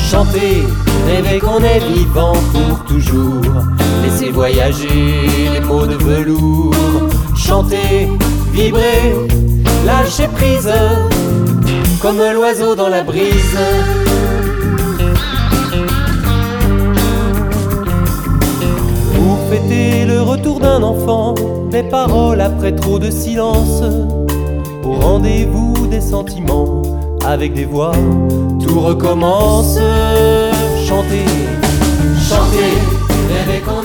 Chanter, rêver qu'on est vivant pour toujours. Laisser voyager les mots de velours. Chanter, vibrer, lâcher prise, comme l'oiseau dans la brise. Pour fêter le retour d'un enfant, des paroles après trop de silence. Au rendez-vous des sentiments, avec des voix, tout recommence. Chanter, chanter, rêver qu'on